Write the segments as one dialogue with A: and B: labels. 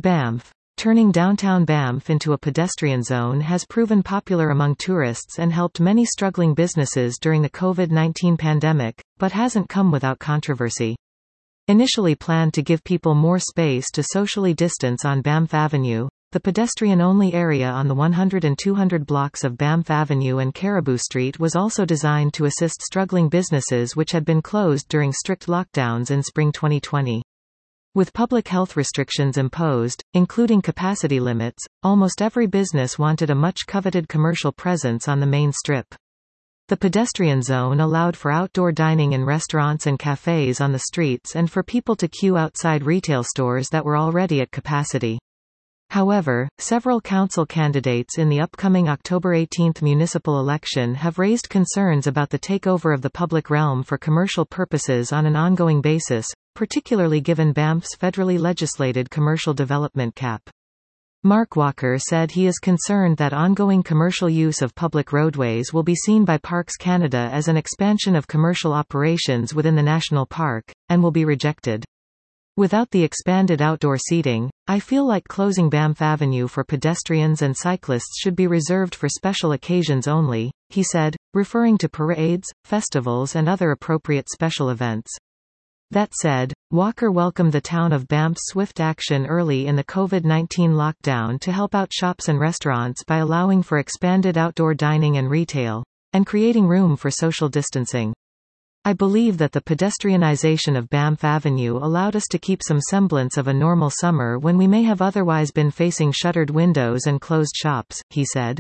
A: Banff. Turning downtown Banff into a pedestrian zone has proven popular among tourists and helped many struggling businesses during the COVID-19 pandemic, but hasn't come without controversy. Initially planned to give people more space to socially distance on Banff Avenue, the pedestrian-only area on the 100 and 200 blocks of Banff Avenue and Caribou Street was also designed to assist struggling businesses which had been closed during strict lockdowns in spring 2020. With public health restrictions imposed, including capacity limits, almost every business wanted a much-coveted commercial presence on the main strip. The pedestrian zone allowed for outdoor dining in restaurants and cafes on the streets and for people to queue outside retail stores that were already at capacity. However, several council candidates in the upcoming October 18 municipal election have raised concerns about the takeover of the public realm for commercial purposes on an ongoing basis, particularly given Banff's federally legislated commercial development cap. Mark Walker said he is concerned that ongoing commercial use of public roadways will be seen by Parks Canada as an expansion of commercial operations within the national park, and will be rejected. Without the expanded outdoor seating, I feel like closing Banff Avenue for pedestrians and cyclists should be reserved for special occasions only, he said, referring to parades, festivals and other appropriate special events. That said, Walker welcomed the town of Banff's swift action early in the COVID-19 lockdown to help out shops and restaurants by allowing for expanded outdoor dining and retail, and creating room for social distancing. I believe that the pedestrianization of Banff Avenue allowed us to keep some semblance of a normal summer when we may have otherwise been facing shuttered windows and closed shops, he said.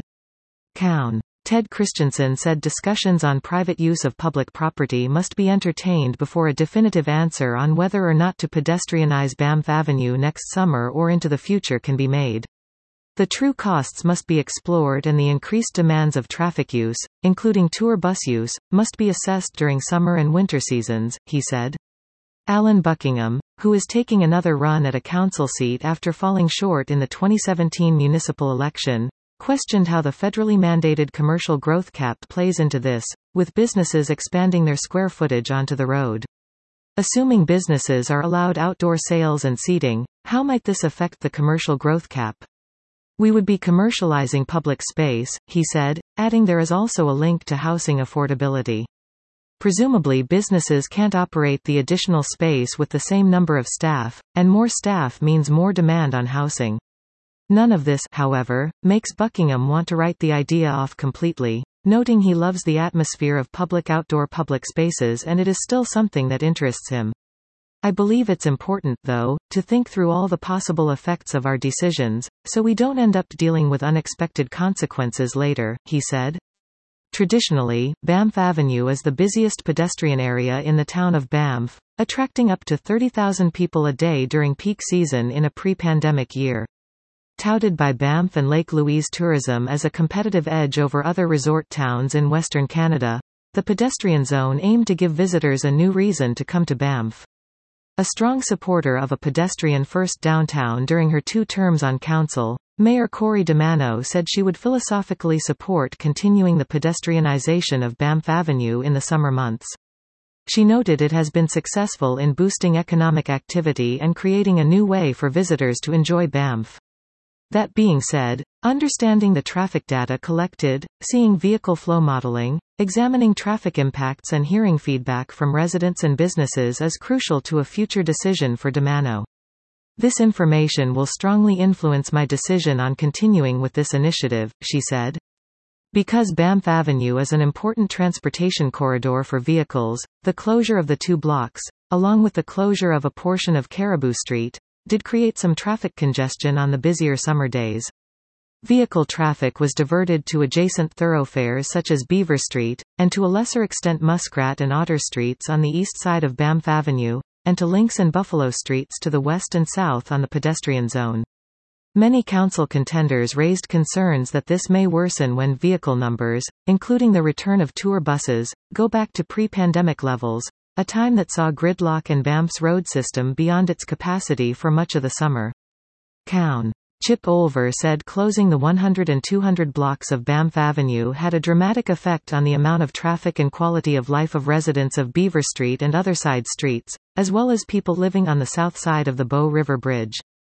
A: Cown. Ted Christensen said discussions on private use of public property must be entertained before a definitive answer on whether or not to pedestrianize Banff Avenue next summer or into the future can be made. The true costs must be explored and the increased demands of traffic use, including tour bus use, must be assessed during summer and winter seasons, he said. Alan Buckingham, who is taking another run at a council seat after falling short in the 2017 municipal election, questioned how the federally mandated commercial growth cap plays into this, with businesses expanding their square footage onto the road. Assuming businesses are allowed outdoor sales and seating, how might this affect the commercial growth cap? We would be commercializing public space, he said, adding there is also a link to housing affordability. Presumably businesses can't operate the additional space with the same number of staff, and more staff means more demand on housing. None of this, however, makes Buckingham want to write the idea off completely, noting he loves the atmosphere of outdoor public spaces and it is still something that interests him. I believe it's important, though, to think through all the possible effects of our decisions, so we don't end up dealing with unexpected consequences later, he said. Traditionally, Banff Avenue is the busiest pedestrian area in the town of Banff, attracting up to 30,000 people a day during peak season in a pre-pandemic year. Touted by Banff and Lake Louise tourism as a competitive edge over other resort towns in Western Canada, the pedestrian zone aimed to give visitors a new reason to come to Banff. A strong supporter of a pedestrian-first downtown during her 2 terms on council, Mayor Corey DeMano said she would philosophically support continuing the pedestrianization of Banff Avenue in the summer months. She noted it has been successful in boosting economic activity and creating a new way for visitors to enjoy Banff. That being said, understanding the traffic data collected, seeing vehicle flow modeling, examining traffic impacts and hearing feedback from residents and businesses is crucial to a future decision for DeMano. This information will strongly influence my decision on continuing with this initiative, she said. Because Banff Avenue is an important transportation corridor for vehicles, the closure of the 2 blocks, along with the closure of a portion of Caribou Street, did create some traffic congestion on the busier summer days. Vehicle traffic was diverted to adjacent thoroughfares such as Beaver Street, and to a lesser extent Muskrat and Otter Streets on the east side of Banff Avenue, and to Lynx and Buffalo Streets to the west and south on the pedestrian zone. Many council contenders raised concerns that this may worsen when vehicle numbers, including the return of tour buses, go back to pre-pandemic levels, a time that saw gridlock in Banff's road system beyond its capacity for much of the summer. Cown. Chip Olver said closing the 100 and 200 blocks of Banff Avenue had a dramatic effect on the amount of traffic and quality of life of residents of Beaver Street and other side streets, as well as people living on the south side of the Bow River Bridge.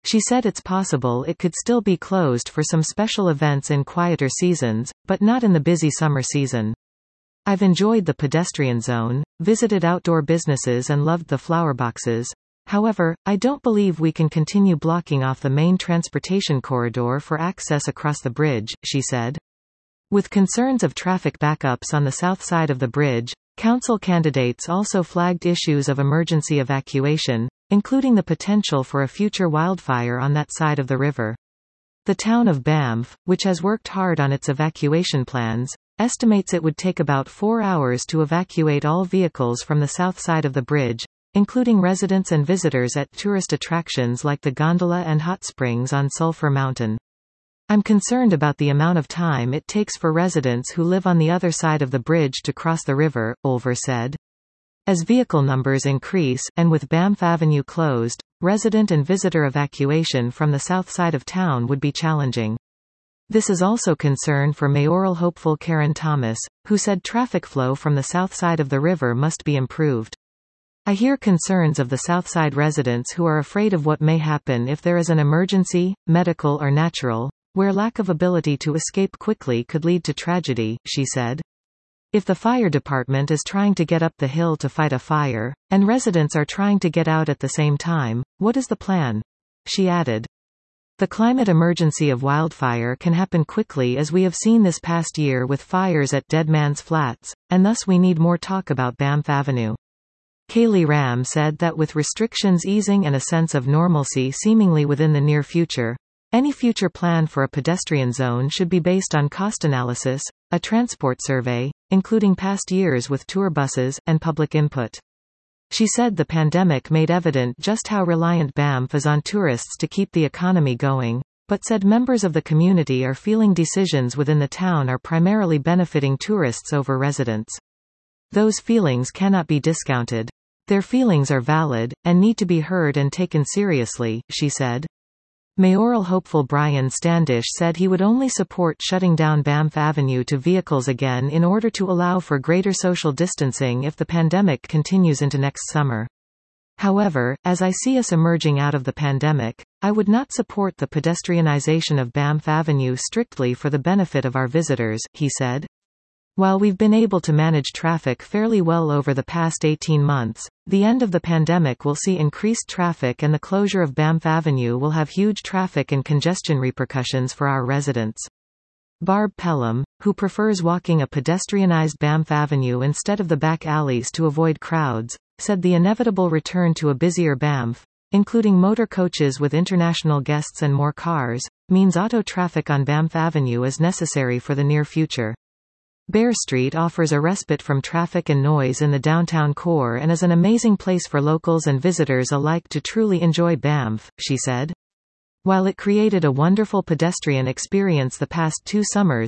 A: She said it's possible it could still be closed for some special events in quieter seasons, but not in the busy summer season. I've enjoyed the pedestrian zone, visited outdoor businesses and loved the flower boxes. However, I don't believe we can continue blocking off the main transportation corridor for access across the bridge, she said. With concerns of traffic backups on the south side of the bridge, council candidates also flagged issues of emergency evacuation, including the potential for a future wildfire on that side of the river. The town of Banff, which has worked hard on its evacuation plans, estimates it would take about 4 hours to evacuate all vehicles from the south side of the bridge, including residents and visitors at tourist attractions like the gondola and hot springs on Sulphur Mountain. I'm concerned about the amount of time it takes for residents who live on the other side of the bridge to cross the river, Olver said. As vehicle numbers increase, and with Banff Avenue closed, resident and visitor evacuation from the south side of town would be challenging. This is also concern for mayoral hopeful Karen Thomas, who said traffic flow from the south side of the river must be improved. I hear concerns of the Southside residents who are afraid of what may happen if there is an emergency, medical or natural, where lack of ability to escape quickly could lead to tragedy, she said. If the fire department is trying to get up the hill to fight a fire, and residents are trying to get out at the same time, what is the plan? She added. The climate emergency of wildfire can happen quickly, as we have seen this past year with fires at Dead Man's Flats, and thus we need more talk about Banff Avenue. Kaylee Ram said that with restrictions easing and a sense of normalcy seemingly within the near future, any future plan for a pedestrian zone should be based on cost analysis, a transport survey, including past years with tour buses, and public input. She said the pandemic made evident just how reliant Banff is on tourists to keep the economy going, but said members of the community are feeling decisions within the town are primarily benefiting tourists over residents. Those feelings cannot be discounted. Their feelings are valid, and need to be heard and taken seriously, she said. Mayoral hopeful Brian Standish said he would only support shutting down Banff Avenue to vehicles again in order to allow for greater social distancing if the pandemic continues into next summer. However, as I see us emerging out of the pandemic, I would not support the pedestrianization of Banff Avenue strictly for the benefit of our visitors, he said. While we've been able to manage traffic fairly well over the past 18 months, the end of the pandemic will see increased traffic, and the closure of Banff Avenue will have huge traffic and congestion repercussions for our residents. Barb Pelham, who prefers walking a pedestrianized Banff Avenue instead of the back alleys to avoid crowds, said the inevitable return to a busier Banff, including motor coaches with international guests and more cars, means auto traffic on Banff Avenue is necessary for the near future. Bear Street offers a respite from traffic and noise in the downtown core and is an amazing place for locals and visitors alike to truly enjoy Banff, she said. While it created a wonderful pedestrian experience the past 2 summers,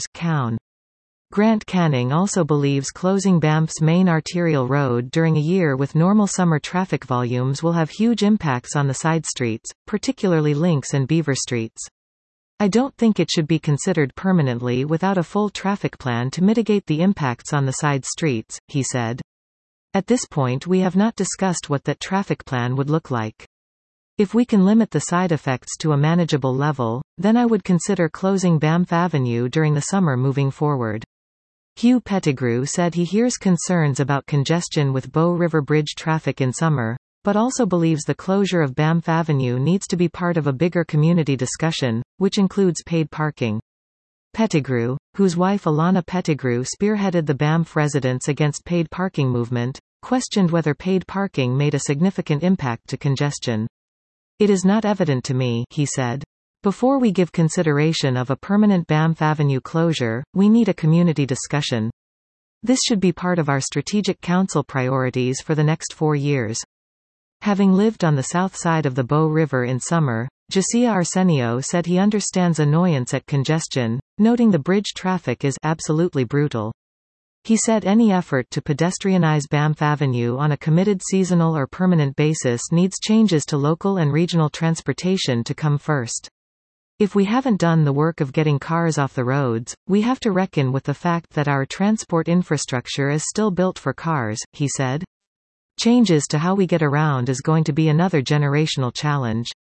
A: Grant Canning also believes closing Banff's main arterial road during a year with normal summer traffic volumes will have huge impacts on the side streets, particularly Lynx and Beaver Streets. I don't think it should be considered permanently without a full traffic plan to mitigate the impacts on the side streets, he said. At this point we have not discussed what that traffic plan would look like. If we can limit the side effects to a manageable level, then I would consider closing Banff Avenue during the summer moving forward. Hugh Pettigrew said he hears concerns about congestion with Bow River Bridge traffic in summer, but also believes the closure of Banff Avenue needs to be part of a bigger community discussion, which includes paid parking. Pettigrew, whose wife Alana Pettigrew spearheaded the Banff Residents Against Paid Parking movement, questioned whether paid parking made a significant impact to congestion. It is not evident to me, he said. Before we give consideration of a permanent Banff Avenue closure, we need a community discussion. This should be part of our strategic council priorities for the next 4 years. Having lived on the south side of the Bow River in summer, Josiah Arsenio said he understands annoyance at congestion, noting the bridge traffic is absolutely brutal. He said any effort to pedestrianize Banff Avenue on a committed seasonal or permanent basis needs changes to local and regional transportation to come first. If we haven't done the work of getting cars off the roads, we have to reckon with the fact that our transport infrastructure is still built for cars, he said. Changes to how we get around is going to be another generational challenge.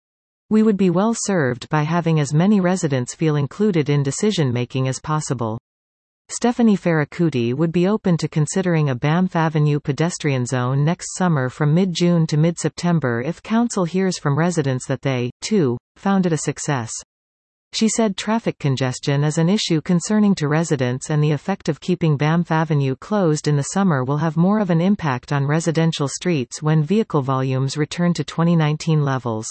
A: We would be well served by having as many residents feel included in decision-making as possible. Stephanie Faracuti would be open to considering a Banff Avenue pedestrian zone next summer from mid-June to mid-September if council hears from residents that they, too, found it a success. She said traffic congestion is an issue concerning to residents and the effect of keeping Banff Avenue closed in the summer will have more of an impact on residential streets when vehicle volumes return to 2019 levels.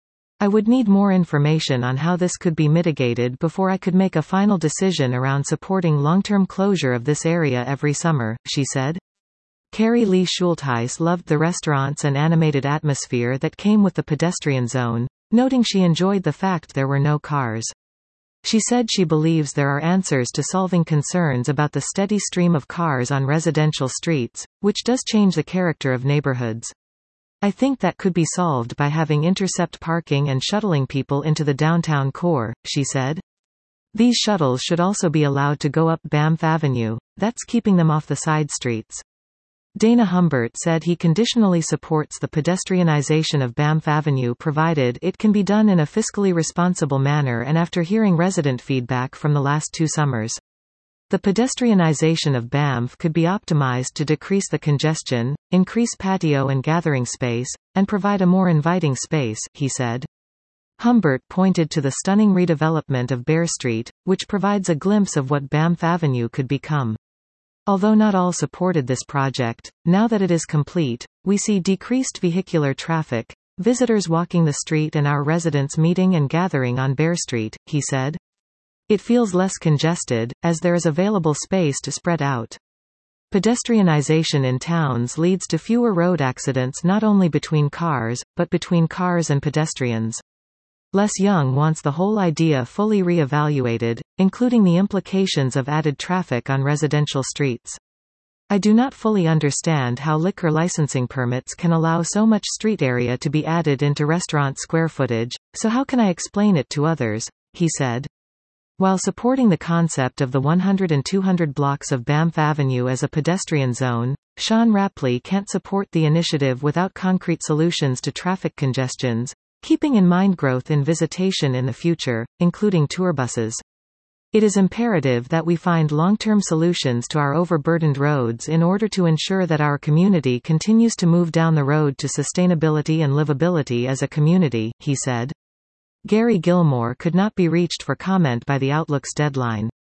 A: I would need more information on how this could be mitigated before I could make a final decision around supporting long-term closure of this area every summer, she said. Carrie Lee Schultheis loved the restaurants and animated atmosphere that came with the pedestrian zone, noting she enjoyed the fact there were no cars. She said she believes there are answers to solving concerns about the steady stream of cars on residential streets, which does change the character of neighborhoods. I think that could be solved by having intercept parking and shuttling people into the downtown core, she said. These shuttles should also be allowed to go up Banff Avenue, that's keeping them off the side streets. Dana Humbert said he conditionally supports the pedestrianization of Banff Avenue provided it can be done in a fiscally responsible manner and after hearing resident feedback from the last 2 summers. The pedestrianization of Banff could be optimized to decrease the congestion, increase patio and gathering space, and provide a more inviting space, he said. Humbert pointed to the stunning redevelopment of Bear Street, which provides a glimpse of what Banff Avenue could become. Although not all supported this project, now that it is complete, we see decreased vehicular traffic, visitors walking the street and our residents meeting and gathering on Bear Street, he said. It feels less congested, as there is available space to spread out. Pedestrianization in towns leads to fewer road accidents not only between cars, but between cars and pedestrians. Les Young wants the whole idea fully re-evaluated, including the implications of added traffic on residential streets. I do not fully understand how liquor licensing permits can allow so much street area to be added into restaurant square footage, so how can I explain it to others, he said. While supporting the concept of the 100 and 200 blocks of Banff Avenue as a pedestrian zone, Sean Rapley can't support the initiative without concrete solutions to traffic congestions, keeping in mind growth in visitation in the future, including tour buses. It is imperative that we find long-term solutions to our overburdened roads in order to ensure that our community continues to move down the road to sustainability and livability as a community, he said. Gary Gilmore could not be reached for comment by the Outlook's deadline.